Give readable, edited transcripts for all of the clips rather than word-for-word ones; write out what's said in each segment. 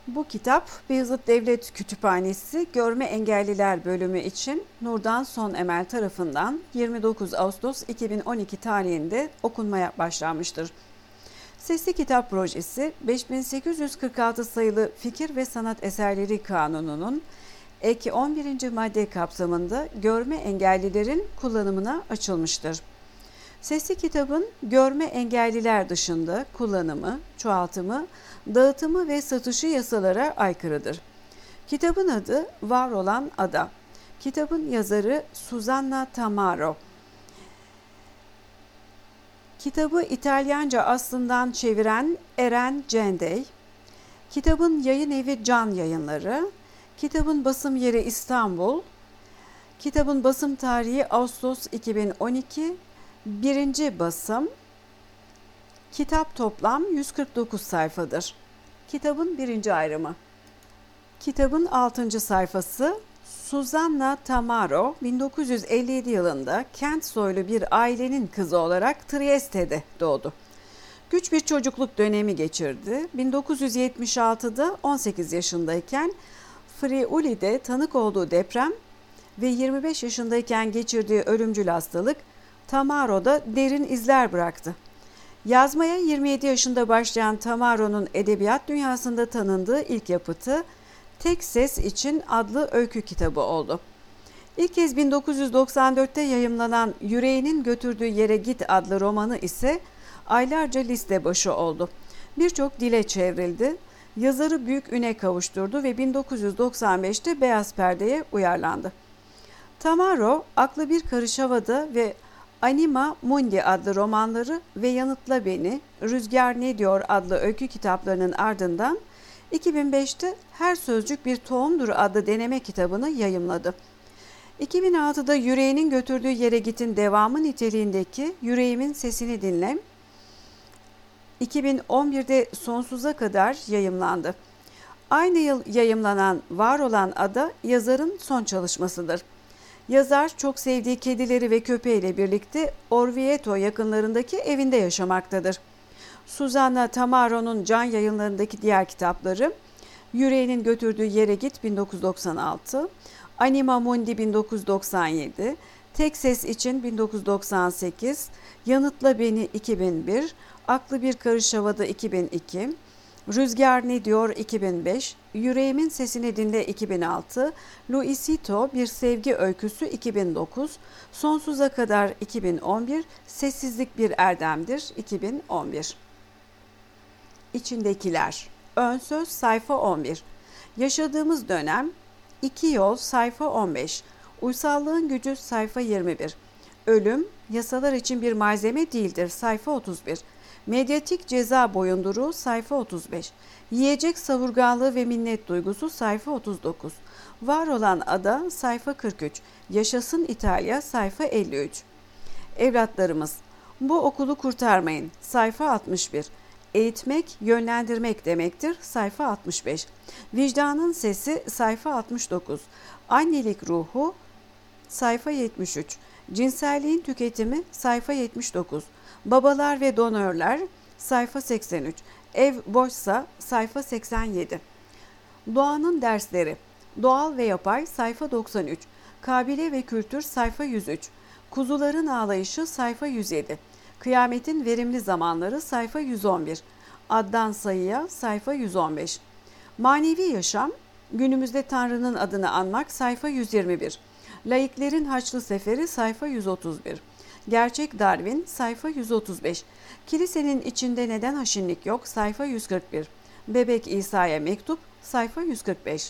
Bu kitap Beyazıt Devlet Kütüphanesi Görme Engelliler bölümü için Nurdan Sonemel tarafından 29 Ağustos 2012 tarihinde okunmaya başlanmıştır. Sesli Kitap Projesi 5846 sayılı Fikir ve Sanat Eserleri Kanunu'nun ek 11. madde kapsamında görme engellilerin kullanımına açılmıştır. Sesli kitabın görme engelliler dışında kullanımı, çoğaltımı, dağıtımı ve satışı yasalara aykırıdır. Kitabın adı Var Olan Ada. Kitabın yazarı Susanna Tamaro. Kitabı İtalyanca aslından çeviren Eren Cendey. Kitabın yayın evi Can Yayınları. Kitabın basım yeri İstanbul. Kitabın basım tarihi Ağustos 2012. Birinci basım. Kitap toplam 149 sayfadır. Kitabın birinci ayrımı. Kitabın 6. sayfası Susanna Tamaro 1957 yılında Kent soylu bir ailenin kızı olarak Trieste'de doğdu. Güç bir çocukluk dönemi geçirdi. 1976'da 18 yaşındayken Friuli'de tanık olduğu deprem ve 25 yaşındayken geçirdiği ölümcül hastalık Tamaro'da derin izler bıraktı. Yazmaya 27 yaşında başlayan Tamaro'nun edebiyat dünyasında tanındığı ilk yapıtı Tek Ses İçin adlı öykü kitabı oldu. İlk kez 1994'te yayımlanan Yüreğinin Götürdüğü Yere Git adlı romanı ise aylarca liste başı oldu. Birçok dile çevrildi. Yazarı büyük üne kavuşturdu ve 1995'te Beyaz Perde'ye uyarlandı. Tamaro, Aklı Bir Karış Havada ve Anima Mundi adlı romanları ve Yanıtla Beni, Rüzgar Ne Diyor adlı öykü kitaplarının ardından 2005'te Her Sözcük Bir Tohumdur adlı deneme kitabını yayımladı. 2006'da Yüreğinin Götürdüğü Yere Git'in devamı niteliğindeki Yüreğimin Sesini Dinle, 2011'de Sonsuza Kadar yayımlandı. Aynı yıl yayımlanan Var Olan Ada yazarın son çalışmasıdır. Yazar çok sevdiği kedileri ve köpeğiyle birlikte Orvieto yakınlarındaki evinde yaşamaktadır. Susanna Tamaro'nun Can Yayınları'ndaki diğer kitapları Yüreğinin Götürdüğü Yere Git 1996, Anima Mundi 1997, Tek Ses İçin 1998, Yanıtla Beni 2001, Aklı Bir Karış Havada 2002, Rüzgar Ne Diyor 2005, Yüreğimin Sesini Dinle 2006, Luisito Bir Sevgi Öyküsü 2009, Sonsuza Kadar 2011, Sessizlik Bir Erdemdir 2011. İçindekiler. Ön söz sayfa 11. Yaşadığımız dönem. 2 yol sayfa 15. Uysallığın gücü sayfa 21. Ölüm yasalar için bir malzeme değildir sayfa 31. Medyatik ceza boyunduruğu sayfa 35. Yiyecek savurganlığı ve minnet duygusu sayfa 39. Var Olan Ada sayfa 43. Yaşasın İtalya sayfa 53. Evlatlarımız, bu okulu kurtarmayın sayfa 61. Eğitmek, yönlendirmek demektir sayfa 65. Vicdanın sesi sayfa 69. Annelik ruhu sayfa 73. Cinselliğin tüketimi sayfa 79. Babalar ve donörler sayfa 83. Ev boşsa sayfa 87. Doğanın dersleri. Doğal ve yapay sayfa 93. Kabile ve kültür sayfa 103. Kuzuların ağlayışı sayfa 107. Kıyametin verimli zamanları sayfa 111. Addan sayıya sayfa 115. Manevi yaşam, günümüzde Tanrı'nın adını anmak sayfa 121. Laiklerin Haçlı Seferi sayfa 131. Gerçek Darwin sayfa 135. Kilisenin içinde neden haşinlik yok sayfa 141. Bebek İsa'ya mektup sayfa 145.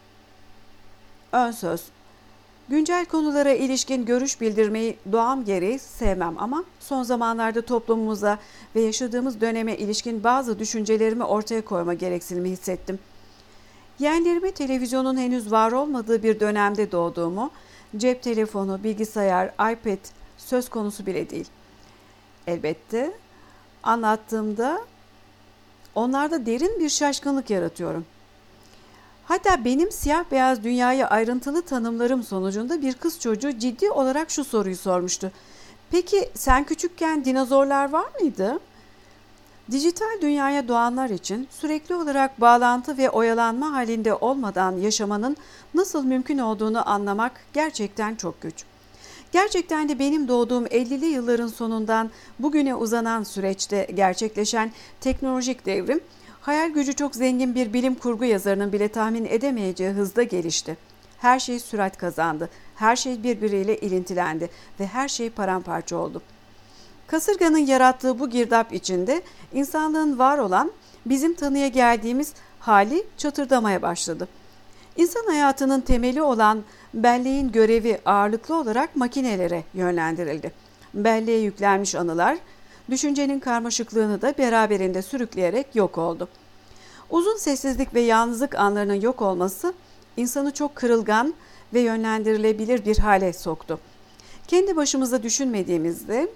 Ön söz. Güncel konulara ilişkin görüş bildirmeyi doğam gereği sevmem ama son zamanlarda toplumumuza ve yaşadığımız döneme ilişkin bazı düşüncelerimi ortaya koyma gereksinimi hissettim. Yeğenlerime televizyonun henüz var olmadığı bir dönemde doğduğumu, cep telefonu, bilgisayar, iPad söz konusu bile değil. Elbette anlattığımda onlarda derin bir şaşkınlık yaratıyorum. Hatta benim siyah beyaz dünyayı ayrıntılı tanımlarım sonucunda bir kız çocuğu ciddi olarak şu soruyu sormuştu. Peki sen küçükken dinozorlar var mıydı? Dijital dünyaya doğanlar için sürekli olarak bağlantı ve oyalanma halinde olmadan yaşamanın nasıl mümkün olduğunu anlamak gerçekten çok güç. Gerçekten de benim doğduğum 50'li yılların sonundan bugüne uzanan süreçte gerçekleşen teknolojik devrim, hayal gücü çok zengin bir bilim kurgu yazarının bile tahmin edemeyeceği hızda gelişti. Her şey sürat kazandı, her şey birbiriyle ilintilendi ve her şey paramparça oldu. Kasırganın yarattığı bu girdap içinde insanlığın var olan, bizim tanıya geldiğimiz hali çatırdamaya başladı. İnsan hayatının temeli olan belleğin görevi ağırlıklı olarak makinelere yönlendirildi. Belleğe yüklenmiş anılar, düşüncenin karmaşıklığını da beraberinde sürükleyerek yok oldu. Uzun sessizlik ve yalnızlık anlarının yok olması, insanı çok kırılgan ve yönlendirilebilir bir hale soktu. Kendi başımıza düşünmediğimizde,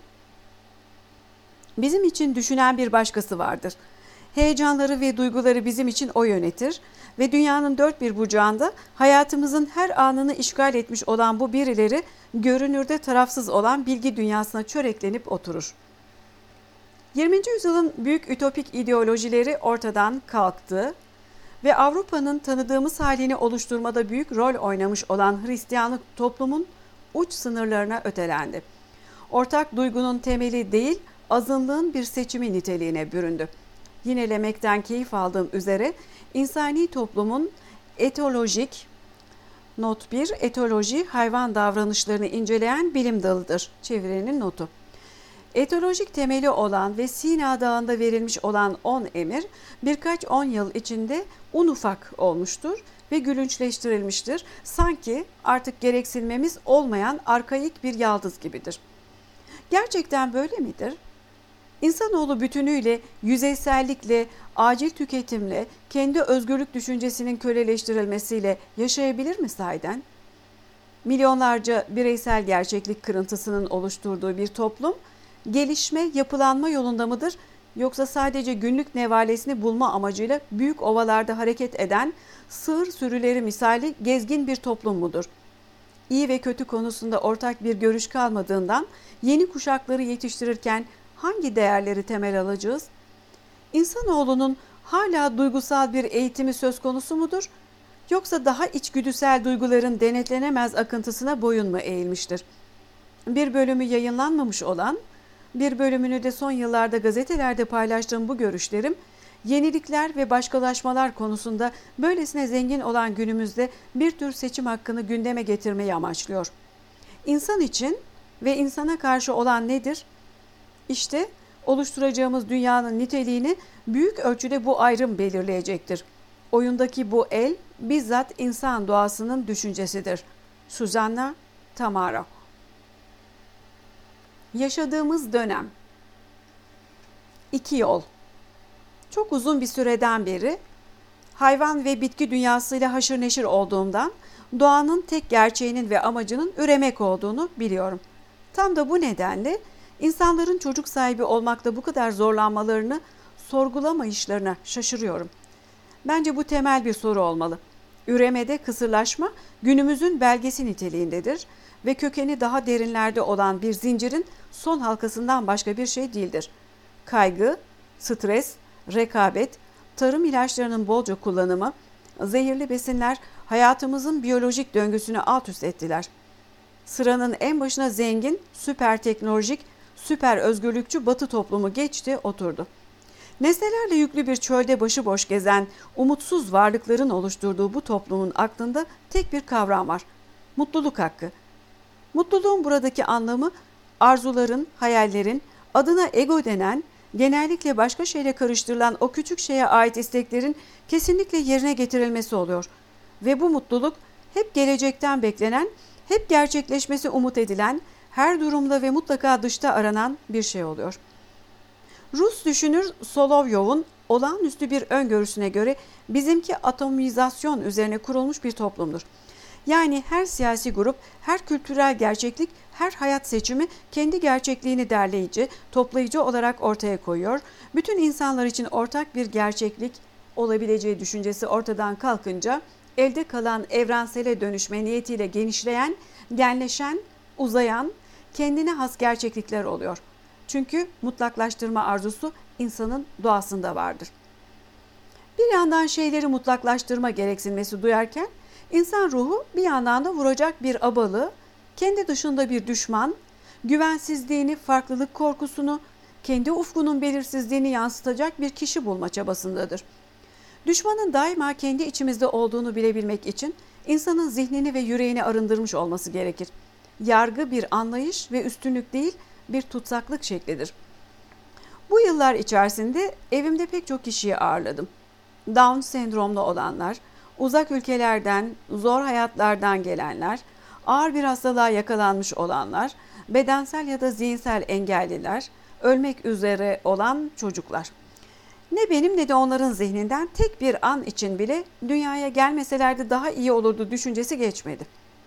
bizim için düşünen bir başkası vardır. Heyecanları ve duyguları bizim için o yönetir ve dünyanın dört bir bucağında hayatımızın her anını işgal etmiş olan bu birileri görünürde tarafsız olan bilgi dünyasına çöreklenip oturur. 20. yüzyılın büyük ütopik ideolojileri ortadan kalktı ve Avrupa'nın tanıdığımız halini oluşturmada büyük rol oynamış olan Hristiyanlık toplumun uç sınırlarına ötelendi. Ortak duygunun temeli değil, azınlığın bir seçimi niteliğine büründü. Yinelemekten keyif aldığım üzere insani toplumun etolojik, not 1, etoloji hayvan davranışlarını inceleyen bilim dalıdır. Çevrenin notu. Etolojik temeli olan ve Sina Dağı'nda verilmiş olan 10 emir birkaç 10 yıl içinde un ufak olmuştur ve gülünçleştirilmiştir. Sanki artık gereksinmemiz olmayan arkaik bir yaldız gibidir. Gerçekten böyle midir? İnsanoğlu bütünüyle, yüzeysellikle, acil tüketimle, kendi özgürlük düşüncesinin köleleştirilmesiyle yaşayabilir mi sahiden? Milyonlarca bireysel gerçeklik kırıntısının oluşturduğu bir toplum, gelişme, yapılanma yolunda mıdır? Yoksa sadece günlük nevalesini bulma amacıyla büyük ovalarda hareket eden sığır sürüleri misali gezgin bir toplum mudur? İyi ve kötü konusunda ortak bir görüş kalmadığından yeni kuşakları yetiştirirken hangi değerleri temel alacağız? İnsanoğlunun hala duygusal bir eğitimi söz konusu mudur? Yoksa daha içgüdüsel duyguların denetlenemez akıntısına boyun mu eğilmiştir? Bir bölümü yayınlanmamış olan, bir bölümünü de son yıllarda gazetelerde paylaştığım bu görüşlerim, yenilikler ve başkalaşmalar konusunda böylesine zengin olan günümüzde bir tür seçim hakkını gündeme getirmeyi amaçlıyor. İnsan için ve insana karşı olan nedir? İşte oluşturacağımız dünyanın niteliğini büyük ölçüde bu ayrım belirleyecektir. Oyundaki bu el bizzat insan doğasının düşüncesidir. Susanna Tamaro. Yaşadığımız dönem. 2 yol. Çok uzun bir süreden beri hayvan ve bitki dünyasıyla haşır neşir olduğumdan doğanın tek gerçeğinin ve amacının üremek olduğunu biliyorum. Tam da bu nedenle İnsanların çocuk sahibi olmakta bu kadar zorlanmalarını, sorgulamayışlarına şaşırıyorum. Bence bu temel bir soru olmalı. Üremede kısırlaşma günümüzün belgesi niteliğindedir ve kökeni daha derinlerde olan bir zincirin son halkasından başka bir şey değildir. Kaygı, stres, rekabet, tarım ilaçlarının bolca kullanımı, zehirli besinler hayatımızın biyolojik döngüsünü alt üst ettiler. Sıranın en başına zengin, süper teknolojik, süper özgürlükçü Batı toplumu geçti, oturdu. Nesnelerle yüklü bir çölde başıboş gezen umutsuz varlıkların oluşturduğu bu toplumun aklında tek bir kavram var: mutluluk hakkı. Mutluluğun buradaki anlamı arzuların, hayallerin, adına ego denen, genellikle başka şeyle karıştırılan o küçük şeye ait isteklerin kesinlikle yerine getirilmesi oluyor. Ve bu mutluluk hep gelecekten beklenen, hep gerçekleşmesi umut edilen, her durumda ve mutlaka dışta aranan bir şey oluyor. Rus düşünür Solovyov'un olağanüstü bir öngörüsüne göre bizimki atomizasyon üzerine kurulmuş bir toplumdur. Yani her siyasi grup, her kültürel gerçeklik, her hayat seçimi kendi gerçekliğini derleyici, toplayıcı olarak ortaya koyuyor. Bütün insanlar için ortak bir gerçeklik olabileceği düşüncesi ortadan kalkınca elde kalan evrensele dönüşme niyetiyle genişleyen, genleşen, uzayan, kendine has gerçeklikler oluyor. Çünkü mutlaklaştırma arzusu insanın doğasında vardır. Bir yandan şeyleri mutlaklaştırma gereksinmesi duyarken, insan ruhu bir yandan da vuracak bir abalı, kendi dışında bir düşman, güvensizliğini, farklılık korkusunu, kendi ufkunun belirsizliğini yansıtacak bir kişi bulma çabasındadır. Düşmanın daima kendi içimizde olduğunu bilebilmek için insanın zihnini ve yüreğini arındırmış olması gerekir. Yargı bir anlayış ve üstünlük değil, bir tutsaklık şeklidir. Bu yıllar içerisinde evimde pek çok kişiyi ağırladım. Down sendromlu olanlar, uzak ülkelerden, zor hayatlardan gelenler, ağır bir hastalığa yakalanmış olanlar, bedensel ya da zihinsel engelliler, ölmek üzere olan çocuklar. Ne benim ne de onların zihninden tek bir an için bile dünyaya gelmeselerdi daha iyi olurdu düşüncesi geçmedi.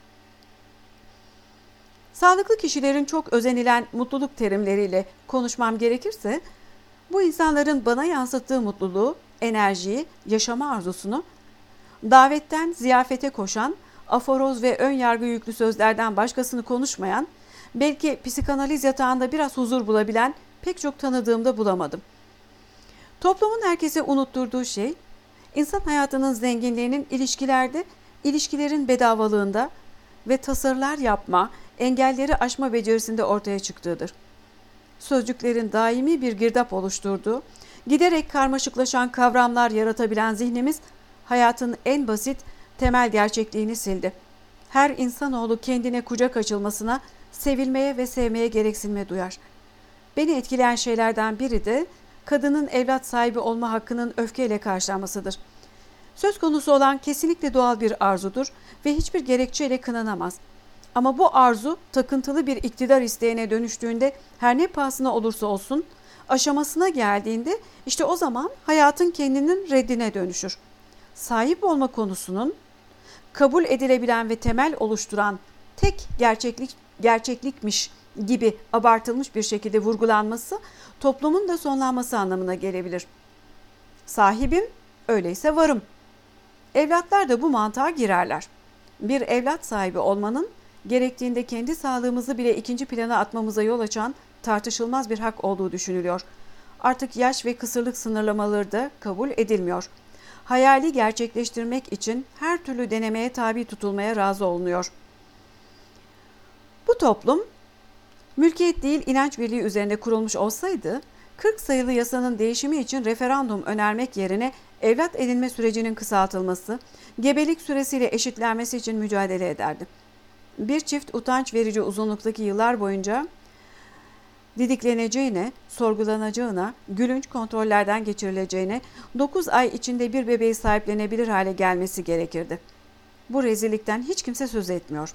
Sağlıklı kişilerin çok özenilen mutluluk terimleriyle konuşmam gerekirse, bu insanların bana yansıttığı mutluluğu, enerjiyi, yaşama arzusunu, davetten ziyafete koşan, aforoz ve ön yargı yüklü sözlerden başkasını konuşmayan, belki psikanaliz yatağında biraz huzur bulabilen pek çok tanıdığımda bulamadım. Toplumun herkese unutturduğu şey, insan hayatının zenginliğinin ilişkilerde, ilişkilerin bedavalığında ve tasarılar yapma, engelleri aşma becerisinde ortaya çıktığıdır. Sözcüklerin daimi bir girdap oluşturduğu, giderek karmaşıklaşan kavramlar yaratabilen zihnimiz, hayatın en basit, temel gerçekliğini sildi. Her insanoğlu kendine kucak açılmasına, sevilmeye ve sevmeye gereksinme duyar. Beni etkileyen şeylerden biri de kadının evlat sahibi olma hakkının öfkeyle karşılanmasıdır. Söz konusu olan kesinlikle doğal bir arzudur ve hiçbir gerekçeyle kınanamaz. Ama bu arzu takıntılı bir iktidar isteğine dönüştüğünde, her ne pahasına olursa olsun aşamasına geldiğinde, işte o zaman hayatın kendinin reddine dönüşür. Sahip olma konusunun kabul edilebilen ve temel oluşturan tek gerçeklikmiş gibi abartılmış bir şekilde vurgulanması, toplumun da sonlanması anlamına gelebilir. Sahibim, öyleyse varım. Evlatlar da bu mantığa girerler. Bir evlat sahibi olmanın, gerektiğinde kendi sağlığımızı bile ikinci plana atmamıza yol açan tartışılmaz bir hak olduğu düşünülüyor. Artık yaş ve kısırlık sınırlamaları da kabul edilmiyor. Hayali gerçekleştirmek için her türlü denemeye tabi tutulmaya razı olunuyor. Bu toplum, mülkiyet değil inanç birliği üzerine kurulmuş olsaydı, 40 sayılı yasanın değişimi için referandum önermek yerine evlat edinme sürecinin kısaltılması, gebelik süresiyle eşitlenmesi için mücadele ederdi. Bir çift utanç verici uzunluktaki yıllar boyunca didikleneceğine, sorgulanacağına, gülünç kontrollerden geçirileceğine, 9 ay içinde bir bebeği sahiplenebilir hale gelmesi gerekirdi. Bu rezillikten hiç kimse söz etmiyor.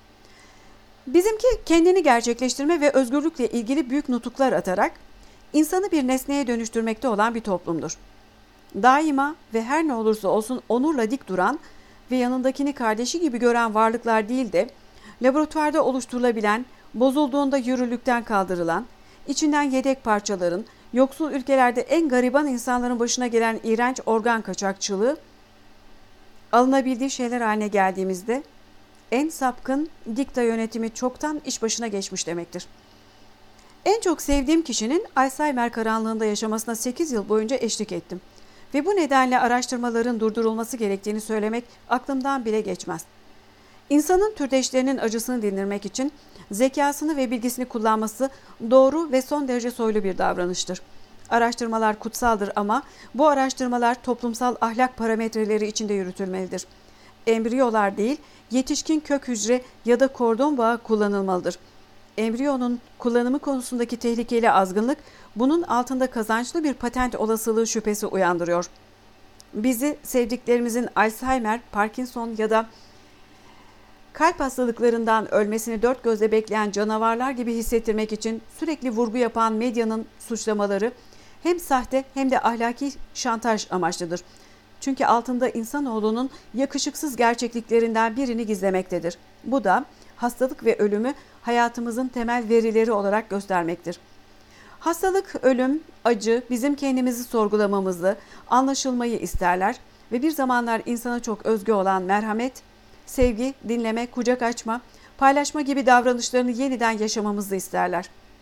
Bizimki kendini gerçekleştirme ve özgürlükle ilgili büyük nutuklar atarak insanı bir nesneye dönüştürmekte olan bir toplumdur. Daima ve her ne olursa olsun onurla dik duran ve yanındakini kardeşi gibi gören varlıklar değil de, laboratuvarda oluşturulabilen, bozulduğunda yürürlükten kaldırılan, içinden yedek parçaların, yoksul ülkelerde en gariban insanların başına gelen iğrenç organ kaçakçılığı, alınabildiği şeyler haline geldiğimizde, en sapkın dikta yönetimi çoktan iş başına geçmiş demektir. En çok sevdiğim kişinin Alzheimer karanlığında yaşamasına 8 yıl boyunca eşlik ettim. Ve bu nedenle araştırmaların durdurulması gerektiğini söylemek aklımdan bile geçmez. İnsanın türdeşlerinin acısını dindirmek için zekasını ve bilgisini kullanması doğru ve son derece soylu bir davranıştır. Araştırmalar kutsaldır ama bu araştırmalar toplumsal ahlak parametreleri içinde yürütülmelidir. Embriyolar değil, yetişkin kök hücre ya da kordon bağı kullanılmalıdır. Embriyonun kullanımı konusundaki tehlikeli azgınlık, bunun altında kazançlı bir patent olasılığı şüphesi uyandırıyor. Bizi sevdiklerimizin Alzheimer, Parkinson ya da kalp hastalıklarından ölmesini dört gözle bekleyen canavarlar gibi hissettirmek için sürekli vurgu yapan medyanın suçlamaları hem sahte hem de ahlaki şantaj amaçlıdır. Çünkü altında insanoğlunun yakışıksız gerçekliklerinden birini gizlemektedir. Bu da hastalık ve ölümü hayatımızın temel verileri olarak göstermektir. Hastalık, ölüm, acı bizim kendimizi sorgulamamızı, anlaşılmayı isterler ve bir zamanlar insana çok özgü olan merhamet, sevgi, dinleme, kucak açma, paylaşma gibi davranışlarını yeniden yaşamamızı isterler.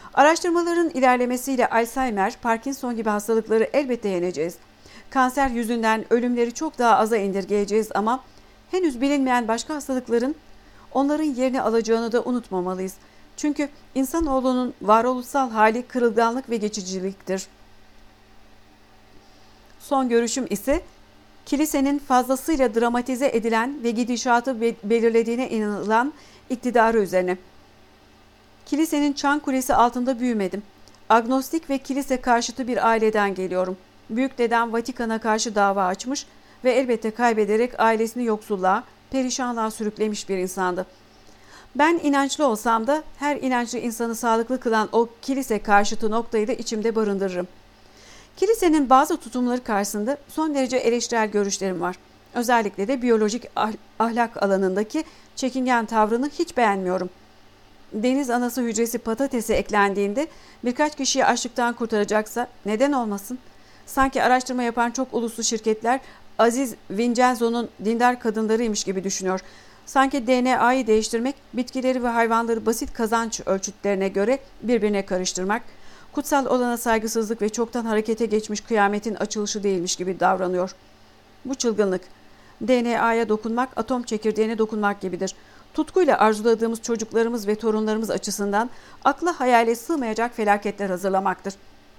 Araştırmaların ilerlemesiyle Alzheimer, Parkinson gibi hastalıkları elbette yeneceğiz. Kanser yüzünden ölümleri çok daha aza indirgeyeceğiz ama henüz bilinmeyen başka hastalıkların onların yerini alacağını da unutmamalıyız. Çünkü insanoğlunun varoluşsal hali kırılganlık ve geçiciliktir. Son görüşüm ise kilisenin fazlasıyla dramatize edilen ve gidişatı belirlediğine inanılan iktidarı üzerine. Kilisenin çan kulesi altında büyümedim. Agnostik ve kilise karşıtı bir aileden geliyorum. Büyük dedem Vatikan'a karşı dava açmış ve elbette kaybederek ailesini yoksulluğa, perişanlığa sürüklemiş bir insandı. Ben inançlı olsam da her inançlı insanı sağlıklı kılan o kilise karşıtı noktayı da içimde barındırırım. Kilisenin bazı tutumları karşısında son derece eleştirel görüşlerim var. Özellikle de biyolojik ahlak alanındaki çekingen tavrını hiç beğenmiyorum. Deniz anası hücresi patatese eklendiğinde birkaç kişiyi açlıktan kurtaracaksa neden olmasın? Sanki araştırma yapan çok uluslu şirketler Aziz Vincenzo'nun dindar kadınlarıymış gibi düşünüyor. Sanki DNA'yı değiştirmek, bitkileri ve hayvanları basit kazanç ölçütlerine göre birbirine karıştırmak, kutsal olana saygısızlık ve çoktan harekete geçmiş kıyametin açılışı değilmiş gibi davranıyor. Bu çılgınlık. DNA'ya dokunmak, atom çekirdeğine dokunmak gibidir. Tutkuyla arzuladığımız çocuklarımız ve torunlarımız açısından akla hayale sığmayacak felaketler hazırlamaktır.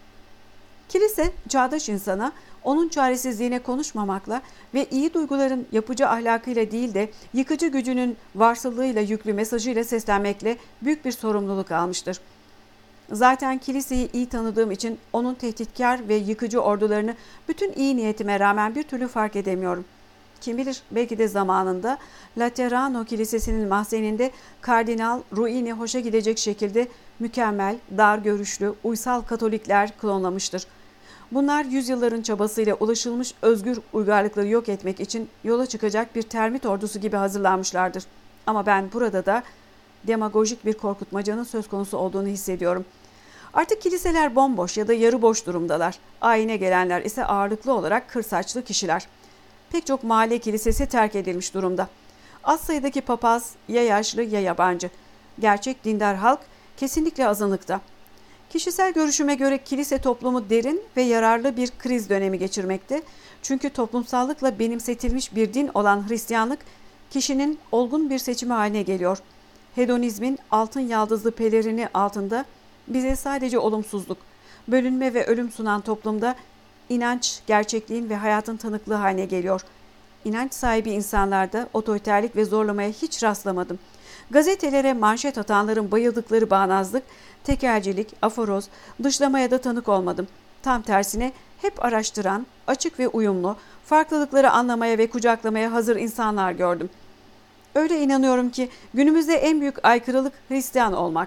Kilise, çağdaş insana onun çaresizliğine konuşmamakla ve iyi duyguların yapıcı ahlakıyla değil de yıkıcı gücünün varsıllığıyla yüklü mesajıyla seslenmekle büyük bir sorumluluk almıştır. Zaten kiliseyi iyi tanıdığım için onun tehditkar ve yıkıcı ordularını bütün iyi niyetime rağmen bir türlü fark edemiyorum. Kim bilir, belki de zamanında Laterano Kilisesi'nin mahzeninde Kardinal Ruini hoşa gidecek şekilde mükemmel, dar görüşlü, uysal Katolikler klonlamıştır. Bunlar yüzyılların çabasıyla ulaşılmış özgür uygarlıkları yok etmek için yola çıkacak bir termit ordusu gibi hazırlanmışlardır. Ama ben burada da demagojik bir korkutmacanın söz konusu olduğunu hissediyorum. Artık kiliseler bomboş ya da yarı boş durumdalar. Ayine gelenler ise ağırlıklı olarak kırsaçlı kişiler. Pek çok mahalle kilisesi terk edilmiş durumda. Az sayıdaki papaz ya yaşlı ya yabancı. Gerçek dindar halk kesinlikle azınlıkta. Kişisel görüşüme göre kilise toplumu derin ve yararlı bir kriz dönemi geçirmekte. Çünkü toplumsallıkla benimsetilmiş bir din olan Hristiyanlık kişinin olgun bir seçimi haline geliyor. Hedonizmin altın yaldızlı pelerini altında bize sadece olumsuzluk, bölünme ve ölüm sunan toplumda inanç, gerçekliğin ve hayatın tanıklığı haline geliyor. İnanç sahibi insanlarda otoriterlik ve zorlamaya hiç rastlamadım. Gazetelere manşet atanların bayıldıkları bağnazlık, tekelcilik, aforoz, dışlamaya da tanık olmadım. Tam tersine hep araştıran, açık ve uyumlu, farklılıkları anlamaya ve kucaklamaya hazır insanlar gördüm. Öyle inanıyorum ki günümüzde en büyük aykırılık Hristiyan olmak.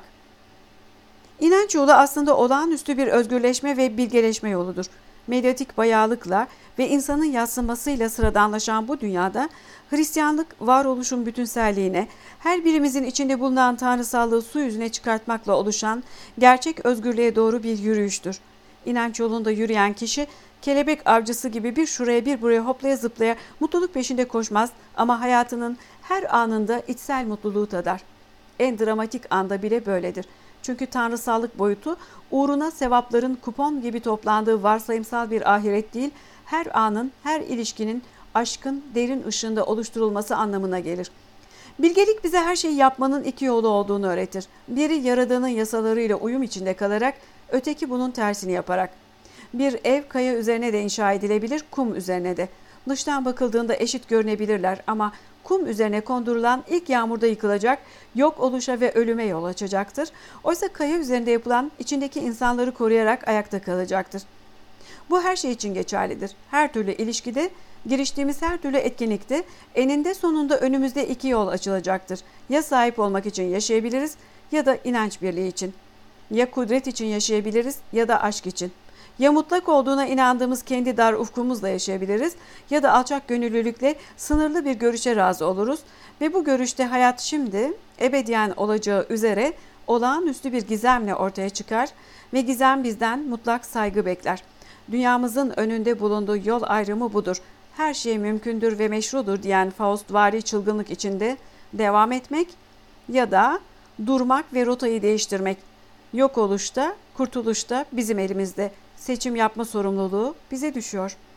İnanç yolu aslında olağanüstü bir özgürleşme ve bilgeleşme yoludur. Medyatik bayağılıkla ve insanın yadsınmasıyla sıradanlaşan bu dünyada Hristiyanlık varoluşun bütünselliğine, her birimizin içinde bulunan tanrısallığı su yüzüne çıkartmakla oluşan gerçek özgürlüğe doğru bir yürüyüştür. İnanç yolunda yürüyen kişi kelebek avcısı gibi bir şuraya bir buraya hoplaya zıplaya mutluluk peşinde koşmaz ama hayatının her anında içsel mutluluğu tadar. En dramatik anda bile böyledir. Çünkü tanrısallık boyutu uğruna sevapların kupon gibi toplandığı varsayımsal bir ahiret değil, her anın, her ilişkinin aşkın derin ışığında oluşturulması anlamına gelir. Bilgelik bize her şeyi yapmanın iki yolu olduğunu öğretir. Biri Yaradan'ın yasalarıyla uyum içinde kalarak, öteki bunun tersini yaparak. Bir ev kaya üzerine de inşa edilebilir, kum üzerine de. Dıştan bakıldığında eşit görünebilirler ama kum üzerine kondurulan ilk yağmurda yıkılacak, yok oluşa ve ölüme yol açacaktır. Oysa kaya üzerinde yapılan içindeki insanları koruyarak ayakta kalacaktır. Bu her şey için geçerlidir. Her türlü ilişkide, giriştiğimiz her türlü etkinlikte eninde sonunda önümüzde iki yol açılacaktır. Ya sahip olmak için yaşayabiliriz ya da inanç birliği için. Ya kudret için yaşayabiliriz ya da aşk için. Ya mutlak olduğuna inandığımız kendi dar ufkumuzla yaşayabiliriz ya da alçak gönüllülükle sınırlı bir görüşe razı oluruz ve bu görüşte hayat şimdi ebediyen olacağı üzere olağanüstü bir gizemle ortaya çıkar ve gizem bizden mutlak saygı bekler. Dünyamızın önünde bulunduğu yol ayrımı budur. Her şey mümkündür ve meşrudur diyen Faustvari çılgınlık içinde devam etmek ya da durmak ve rotayı değiştirmek. Yok oluşta, kurtuluşta bizim elimizde. Seçim yapma sorumluluğu bize düşüyor.